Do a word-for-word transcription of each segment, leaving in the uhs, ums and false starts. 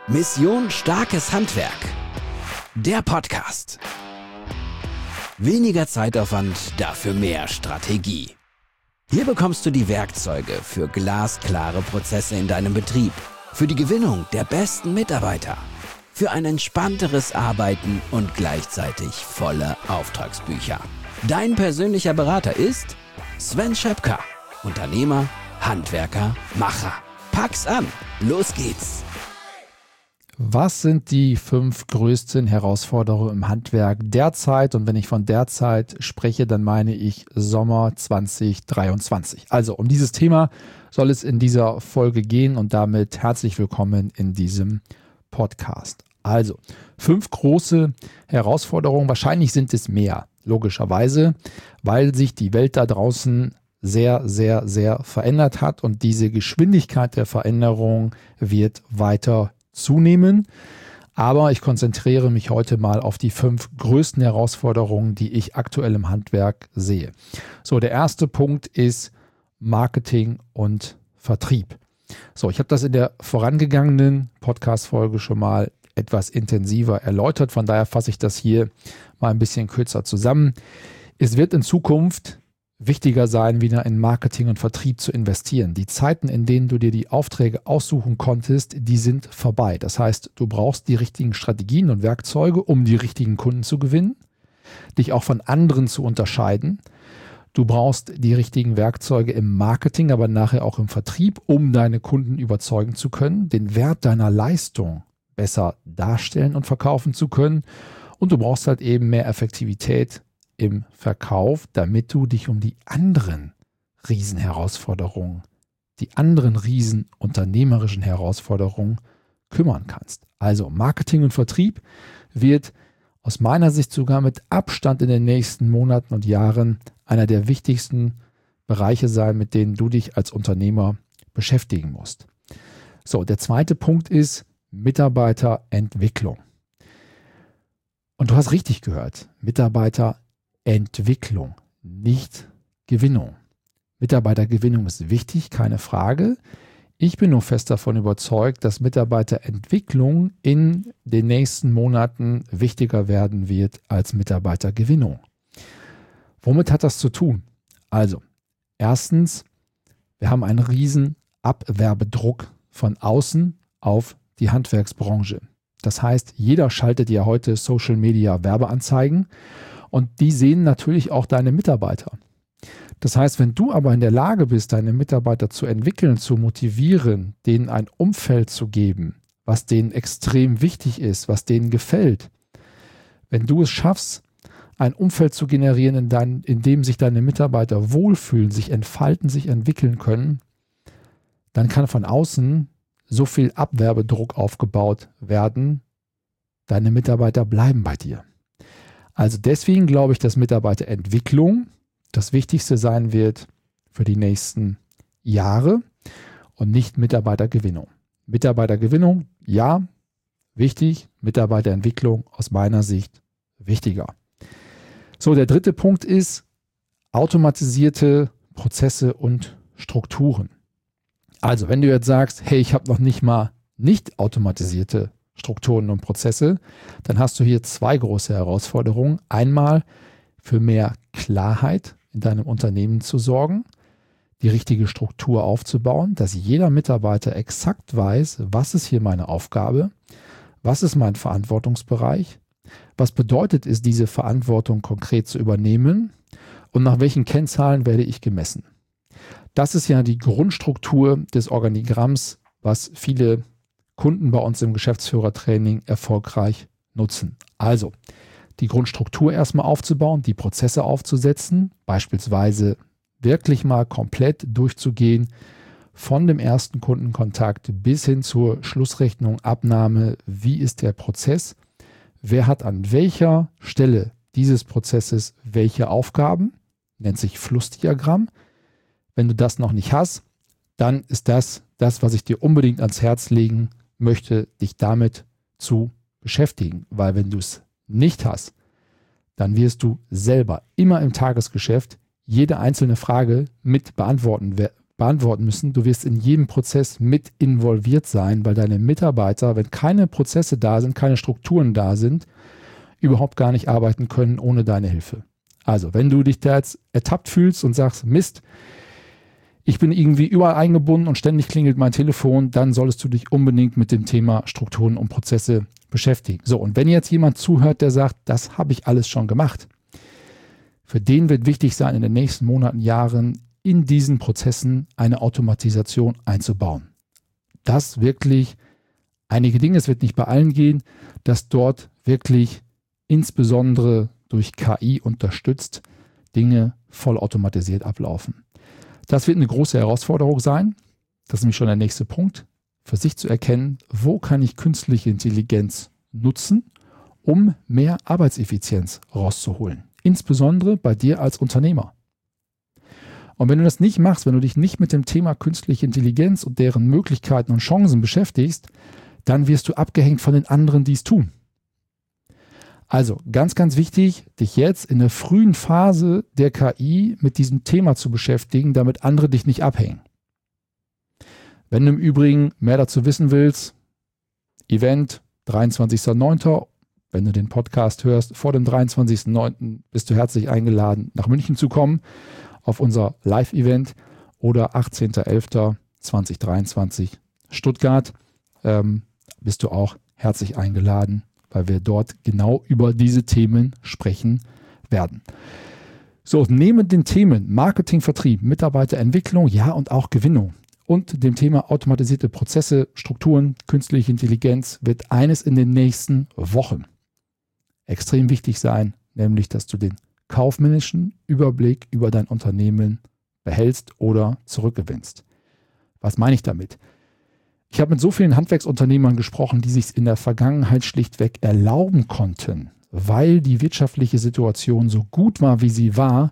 Mission Starkes Handwerk. Der Podcast. Weniger Zeitaufwand, dafür mehr Strategie. Hier bekommst du die Werkzeuge für glasklare Prozesse in deinem Betrieb, für die Gewinnung der besten Mitarbeiter, für ein entspannteres Arbeiten und gleichzeitig volle Auftragsbücher. Dein persönlicher Berater ist Sven Schöpker, Unternehmer, Handwerker, Macher. Pack's an, los geht's! Was sind die fünf größten Herausforderungen im Handwerk derzeit? Und wenn ich von derzeit spreche, dann meine ich Sommer zwanzig dreiundzwanzig. Also um dieses Thema soll es in dieser Folge gehen und damit herzlich willkommen in diesem Podcast. Also fünf große Herausforderungen, wahrscheinlich sind es mehr, logischerweise, weil sich die Welt da draußen sehr, sehr, sehr verändert hat und diese Geschwindigkeit der Veränderung wird weiter zunehmen. Aber ich konzentriere mich heute mal auf die fünf größten Herausforderungen, die ich aktuell im Handwerk sehe. So, der erste Punkt ist Marketing und Vertrieb. So, ich habe das in der vorangegangenen Podcast-Folge schon mal etwas intensiver erläutert. Von daher fasse ich das hier mal ein bisschen kürzer zusammen. Es wird in Zukunft wichtiger sein, wieder in Marketing und Vertrieb zu investieren. Die Zeiten, in denen du dir die Aufträge aussuchen konntest, die sind vorbei. Das heißt, du brauchst die richtigen Strategien und Werkzeuge, um die richtigen Kunden zu gewinnen, dich auch von anderen zu unterscheiden. Du brauchst die richtigen Werkzeuge im Marketing, aber nachher auch im Vertrieb, um deine Kunden überzeugen zu können, den Wert deiner Leistung besser darstellen und verkaufen zu können. Und du brauchst halt eben mehr Effektivität im Verkauf, damit du dich um die anderen Riesenherausforderungen, die anderen riesen unternehmerischen Herausforderungen kümmern kannst. Also Marketing und Vertrieb wird aus meiner Sicht sogar mit Abstand in den nächsten Monaten und Jahren einer der wichtigsten Bereiche sein, mit denen du dich als Unternehmer beschäftigen musst. So, der zweite Punkt ist Mitarbeiterentwicklung. Und du hast richtig gehört, Mitarbeiterentwicklung. Entwicklung, nicht Gewinnung. Mitarbeitergewinnung ist wichtig, keine Frage. Ich bin nur fest davon überzeugt, dass Mitarbeiterentwicklung in den nächsten Monaten wichtiger werden wird als Mitarbeitergewinnung. Womit hat das zu tun? Also, erstens, wir haben einen riesen Abwerbedruck von außen auf die Handwerksbranche. Das heißt, jeder schaltet ja heute Social Media Werbeanzeigen. Und die sehen natürlich auch deine Mitarbeiter. Das heißt, wenn du aber in der Lage bist, deine Mitarbeiter zu entwickeln, zu motivieren, denen ein Umfeld zu geben, was denen extrem wichtig ist, was denen gefällt, wenn du es schaffst, ein Umfeld zu generieren, in, dein, in dem sich deine Mitarbeiter wohlfühlen, sich entfalten, sich entwickeln können, dann kann von außen so viel Abwerbedruck aufgebaut werden, deine Mitarbeiter bleiben bei dir. Also deswegen glaube ich, dass Mitarbeiterentwicklung das Wichtigste sein wird für die nächsten Jahre und nicht Mitarbeitergewinnung. Mitarbeitergewinnung, ja, wichtig. Mitarbeiterentwicklung aus meiner Sicht wichtiger. So, der dritte Punkt ist automatisierte Prozesse und Strukturen. Also wenn du jetzt sagst, hey, ich habe noch nicht mal nicht automatisierte Strukturen und Prozesse, dann hast du hier zwei große Herausforderungen. Einmal für mehr Klarheit in deinem Unternehmen zu sorgen, die richtige Struktur aufzubauen, dass jeder Mitarbeiter exakt weiß, was ist hier meine Aufgabe, was ist mein Verantwortungsbereich, was bedeutet es, diese Verantwortung konkret zu übernehmen und nach welchen Kennzahlen werde ich gemessen. Das ist ja die Grundstruktur des Organigramms, was viele Kunden bei uns im Geschäftsführertraining erfolgreich nutzen. Also die Grundstruktur erstmal aufzubauen, die Prozesse aufzusetzen, beispielsweise wirklich mal komplett durchzugehen, von dem ersten Kundenkontakt bis hin zur Schlussrechnung, Abnahme, wie ist der Prozess, wer hat an welcher Stelle dieses Prozesses welche Aufgaben, nennt sich Flussdiagramm. Wenn du das noch nicht hast, dann ist das das, was ich dir unbedingt ans Herz legen möchte, dich damit zu beschäftigen. Weil wenn du es nicht hast, dann wirst du selber immer im Tagesgeschäft jede einzelne Frage mit beantworten beantworten müssen. Du wirst in jedem Prozess mit involviert sein, weil deine Mitarbeiter, wenn keine Prozesse da sind, keine Strukturen da sind, überhaupt gar nicht arbeiten können ohne deine Hilfe. Also, wenn du dich da jetzt ertappt fühlst und sagst, Mist, ich bin irgendwie überall eingebunden und ständig klingelt mein Telefon, dann solltest du dich unbedingt mit dem Thema Strukturen und Prozesse beschäftigen. So, und wenn jetzt jemand zuhört, der sagt, das habe ich alles schon gemacht, für den wird wichtig sein, in den nächsten Monaten, Jahren in diesen Prozessen eine Automatisation einzubauen. Dass wirklich einige Dinge, es wird nicht bei allen gehen, dass dort wirklich insbesondere durch K I unterstützt Dinge vollautomatisiert ablaufen. Das wird eine große Herausforderung sein. Das ist nämlich schon der nächste Punkt, für sich zu erkennen, wo kann ich künstliche Intelligenz nutzen, um mehr Arbeitseffizienz rauszuholen. Insbesondere bei dir als Unternehmer. Und wenn du das nicht machst, wenn du dich nicht mit dem Thema künstliche Intelligenz und deren Möglichkeiten und Chancen beschäftigst, dann wirst du abgehängt von den anderen, die es tun. Also ganz, ganz wichtig, dich jetzt in der frühen Phase der K I mit diesem Thema zu beschäftigen, damit andere dich nicht abhängen. Wenn du im Übrigen mehr dazu wissen willst, Event dreiundzwanzigsten neunten Wenn du den Podcast hörst, vor dem dreiundzwanzigsten neunten bist du herzlich eingeladen, nach München zu kommen auf unser Live-Event oder achtzehnten elften zweitausenddreiundzwanzig Stuttgart. Ähm, bist du auch herzlich eingeladen, weil wir dort genau über diese Themen sprechen werden. So, neben den Themen Marketing, Vertrieb, Mitarbeiterentwicklung, ja und auch Gewinnung und dem Thema automatisierte Prozesse, Strukturen, künstliche Intelligenz wird eines in den nächsten Wochen extrem wichtig sein, nämlich dass du den kaufmännischen Überblick über dein Unternehmen behältst oder zurückgewinnst. Was meine ich damit? Ich habe mit so vielen Handwerksunternehmern gesprochen, die sich in der Vergangenheit schlichtweg erlauben konnten, weil die wirtschaftliche Situation so gut war, wie sie war,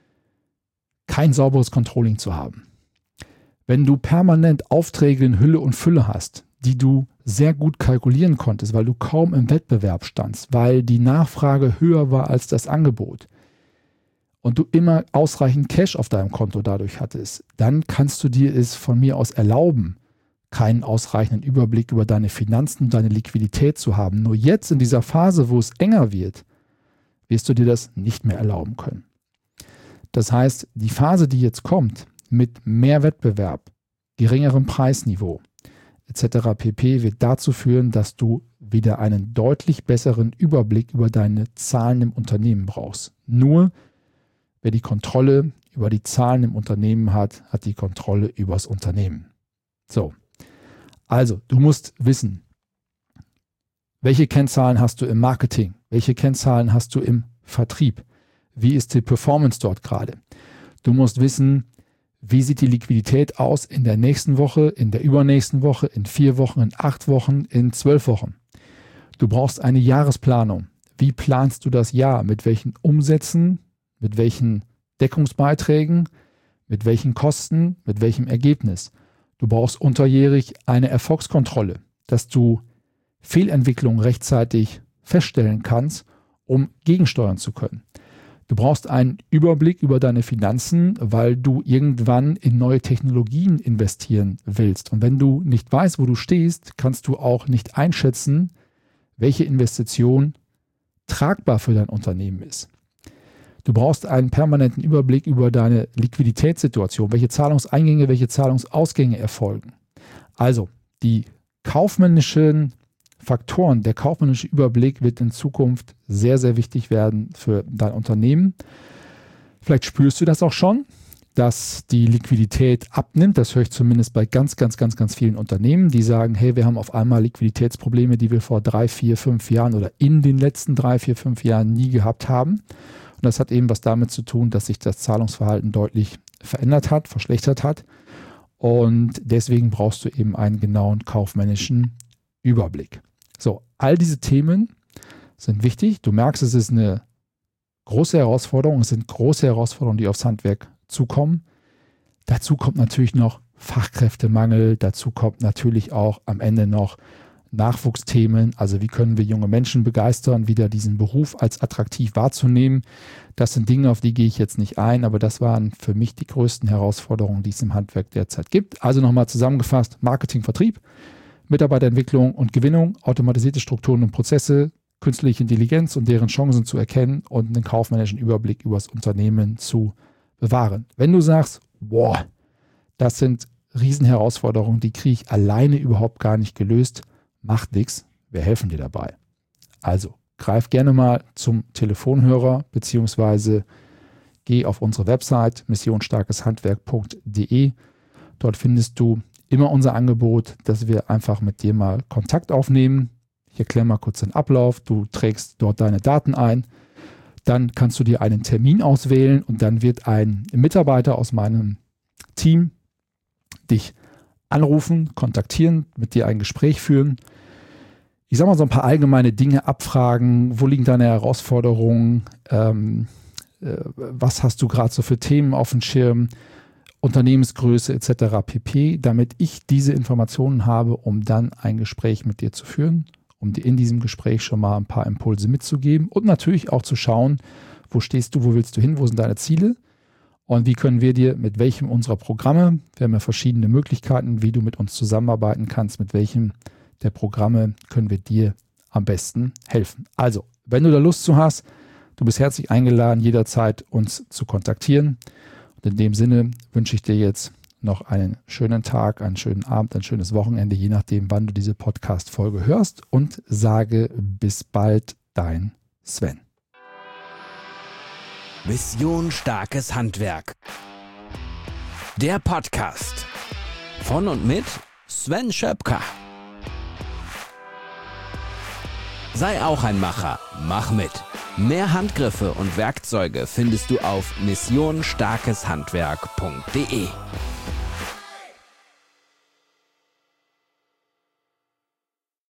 kein sauberes Controlling zu haben. Wenn du permanent Aufträge in Hülle und Fülle hast, die du sehr gut kalkulieren konntest, weil du kaum im Wettbewerb standst, weil die Nachfrage höher war als das Angebot und du immer ausreichend Cash auf deinem Konto dadurch hattest, dann kannst du dir es von mir aus erlauben, keinen ausreichenden Überblick über deine Finanzen und deine Liquidität zu haben. Nur jetzt in dieser Phase, wo es enger wird, wirst du dir das nicht mehr erlauben können. Das heißt, die Phase, die jetzt kommt, mit mehr Wettbewerb, geringerem Preisniveau et cetera pp. Wird dazu führen, dass du wieder einen deutlich besseren Überblick über deine Zahlen im Unternehmen brauchst. Nur wer die Kontrolle über die Zahlen im Unternehmen hat, hat die Kontrolle über das Unternehmen. So, also du musst wissen, welche Kennzahlen hast du im Marketing, welche Kennzahlen hast du im Vertrieb, wie ist die Performance dort gerade. Du musst wissen, wie sieht die Liquidität aus in der nächsten Woche, in der übernächsten Woche, in vier Wochen, in acht Wochen, in zwölf Wochen. Du brauchst eine Jahresplanung. Wie planst du das Jahr? Mit welchen Umsätzen, mit welchen Deckungsbeiträgen, mit welchen Kosten, mit welchem Ergebnis? Du brauchst unterjährig eine Erfolgskontrolle, dass du Fehlentwicklungen rechtzeitig feststellen kannst, um gegensteuern zu können. Du brauchst einen Überblick über deine Finanzen, weil du irgendwann in neue Technologien investieren willst. Und wenn du nicht weißt, wo du stehst, kannst du auch nicht einschätzen, welche Investition tragbar für dein Unternehmen ist. Du brauchst einen permanenten Überblick über deine Liquiditätssituation, welche Zahlungseingänge, welche Zahlungsausgänge erfolgen. Also die kaufmännischen Faktoren, der kaufmännische Überblick wird in Zukunft sehr, sehr wichtig werden für dein Unternehmen. Vielleicht spürst du das auch schon, dass die Liquidität abnimmt. Das höre ich zumindest bei ganz, ganz, ganz, ganz vielen Unternehmen, die sagen, hey, wir haben auf einmal Liquiditätsprobleme, die wir vor drei, vier, fünf Jahren oder in den letzten drei, vier, fünf Jahren nie gehabt haben. Und das hat eben was damit zu tun, dass sich das Zahlungsverhalten deutlich verändert hat, verschlechtert hat. Und deswegen brauchst du eben einen genauen kaufmännischen Überblick. So, all diese Themen sind wichtig. Du merkst, es ist eine große Herausforderung. Es sind große Herausforderungen, die aufs Handwerk zukommen. Dazu kommt natürlich noch Fachkräftemangel. Dazu kommt natürlich auch am Ende noch Nachwuchsthemen, also wie können wir junge Menschen begeistern, wieder diesen Beruf als attraktiv wahrzunehmen. Das sind Dinge, auf die gehe ich jetzt nicht ein, aber das waren für mich die größten Herausforderungen, die es im Handwerk derzeit gibt. Also nochmal zusammengefasst: Marketing, Vertrieb, Mitarbeiterentwicklung und Gewinnung, automatisierte Strukturen und Prozesse, künstliche Intelligenz und deren Chancen zu erkennen und einen kaufmännischen Überblick über das Unternehmen zu bewahren. Wenn du sagst, boah, das sind Riesenherausforderungen, die kriege ich alleine überhaupt gar nicht gelöst, macht nichts, wir helfen dir dabei. Also greif gerne mal zum Telefonhörer beziehungsweise geh auf unsere Website missionsstarkeshandwerk punkt de. Dort findest du immer unser Angebot, dass wir einfach mit dir mal Kontakt aufnehmen. Ich erkläre mal kurz den Ablauf. Du trägst dort deine Daten ein. Dann kannst du dir einen Termin auswählen und dann wird ein Mitarbeiter aus meinem Team dich anrufen, kontaktieren, mit dir ein Gespräch führen. Ich sage mal so ein paar allgemeine Dinge abfragen. Wo liegen deine Herausforderungen? Ähm, äh, was hast du gerade so für Themen auf dem Schirm? Unternehmensgröße et cetera pp., damit ich diese Informationen habe, um dann ein Gespräch mit dir zu führen, um dir in diesem Gespräch schon mal ein paar Impulse mitzugeben und natürlich auch zu schauen, wo stehst du, wo willst du hin, wo sind deine Ziele und wie können wir dir mit welchem unserer Programme, wir haben ja verschiedene Möglichkeiten, wie du mit uns zusammenarbeiten kannst, mit welchem der Programme können wir dir am besten helfen. Also, wenn du da Lust zu hast, du bist herzlich eingeladen, jederzeit uns zu kontaktieren. Und in dem Sinne wünsche ich dir jetzt noch einen schönen Tag, einen schönen Abend, ein schönes Wochenende, je nachdem, wann du diese Podcast-Folge hörst und sage bis bald, dein Sven. Mission Starkes Handwerk. Der Podcast von und mit Sven Schöpker. Sei auch ein Macher, mach mit. Mehr Handgriffe und Werkzeuge findest du auf mission starkes handwerk punkt de.